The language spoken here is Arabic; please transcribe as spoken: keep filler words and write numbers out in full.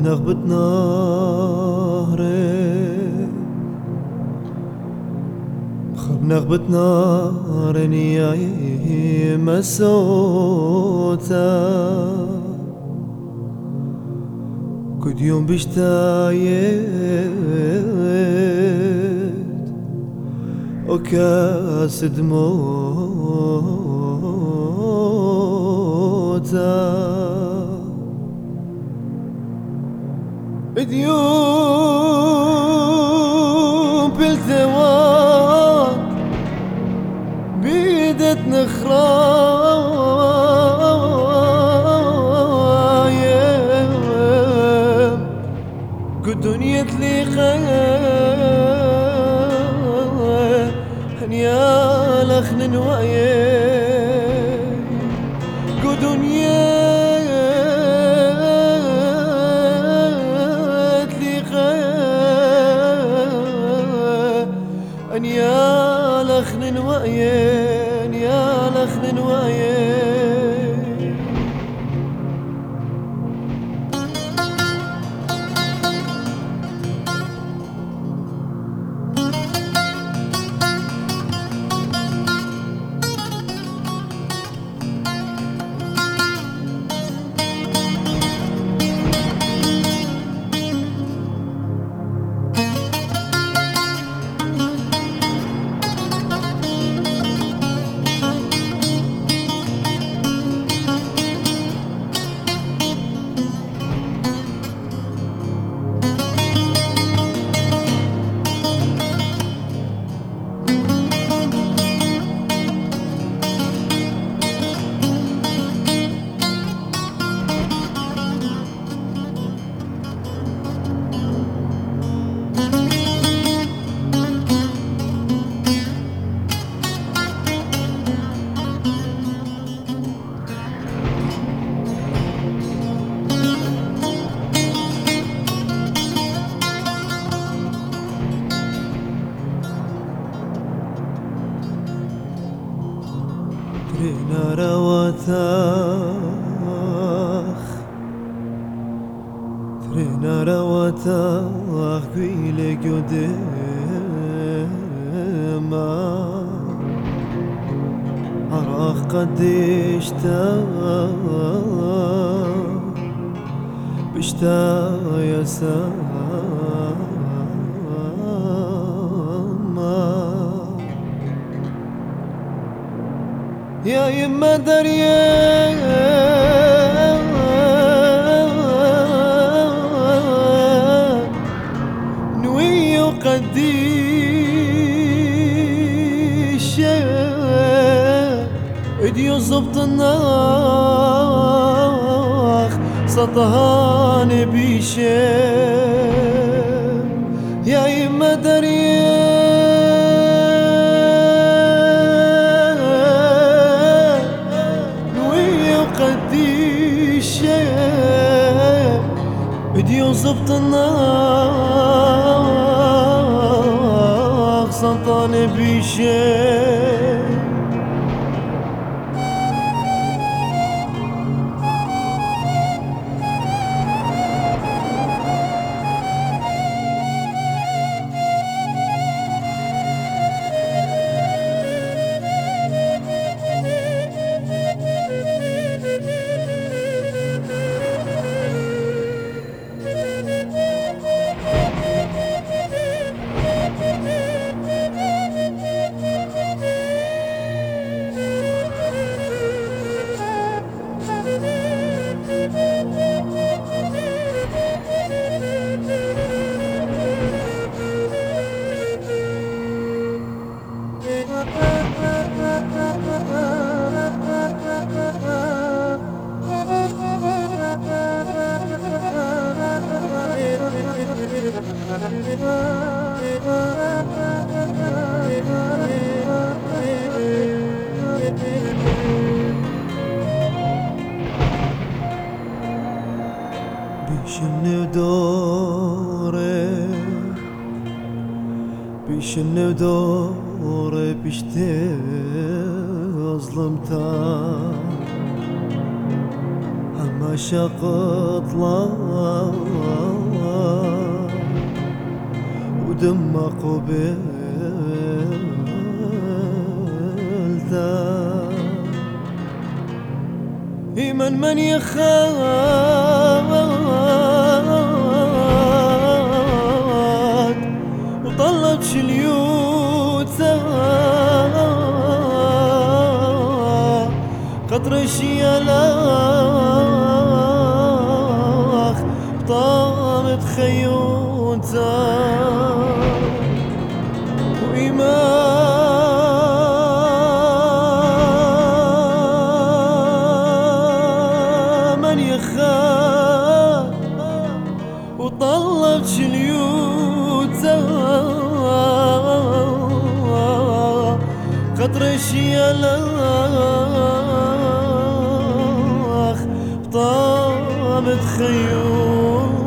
نغبت ناري خب نغبت نارني يا مسوتا كل يوم بشتايت وكاس دموتا ديوم بالثواب بيدت نخرايم قد دنيا تليقين هنيا لخن وعيم قد دنيا أن يا لخن وعين يا لخن وعين ترينا رواتاخ ترينا رواتاخ قيلة قديمة أراخ قديش تاخ بشتا يا سما يا يما دريان نوية وقديش اديو زبط الناخ سطهان بيشام يا يما دريان نوية وقديش اديو زبط الناخ سطهان بيشام بيشن ودوري بيشن ودوري بيشتي ظلمتها أما عشق طلع ودم قبلته من من يخاف وطلب شليوته قطر شيالاخ طامت خيوته وطلب شليوته قطر شيالاخ طامت خيوته